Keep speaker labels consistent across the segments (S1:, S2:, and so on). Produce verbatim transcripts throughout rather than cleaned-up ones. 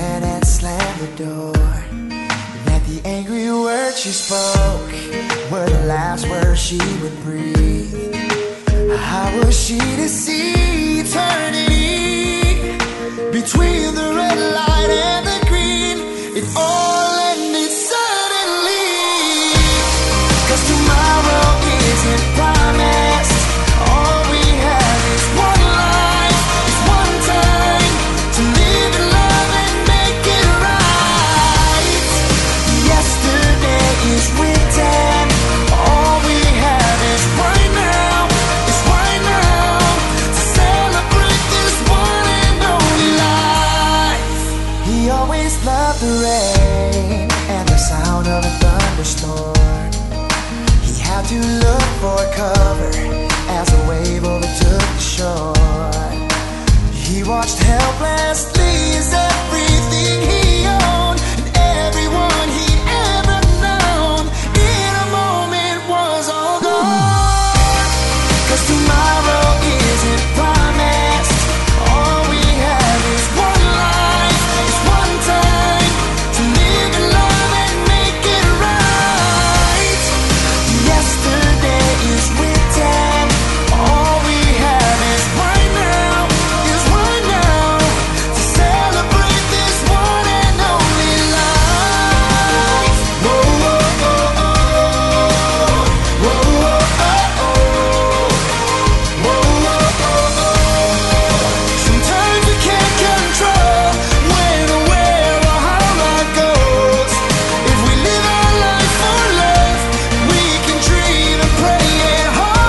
S1: hand and slammed the door. That the angry words she spoke were the last words she would breathe. How was she to see eternity between the red light and the green? It all ended suddenly. 'Cause tomorrow isn't promised. All we have is one life, is one time to live in love and make it right. Yesterday is written. All we have is right now, is right now to celebrate this one and only life. He always loved the rain and the sound of a thunderstorm. He had to look for cover as a wave overtook the shore. He watched helplessly as everything he owned and everyone he'd ever known in a moment was all gone. 'Cause tomorrow isn't promised. All we have is one life, is one time to live in love and make it right. Yesterday is written. All we have is right now, is right now to celebrate this one and only life. Whoa, whoa, whoa, whoa. Whoa, whoa, oh, oh. Whoa, whoa, oh, oh. Sometimes we can't control when or where or how life goes. If we live our life for love, we can dream and pray and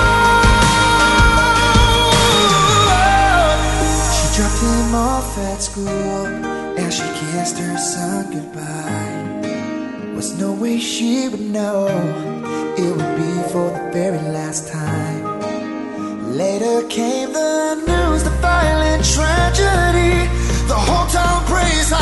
S1: hope. She dropped him off at school as she kissed her son goodbye. Was no way she would know it would be for the very last time. Later came the news, the violent tragedy. The whole town praised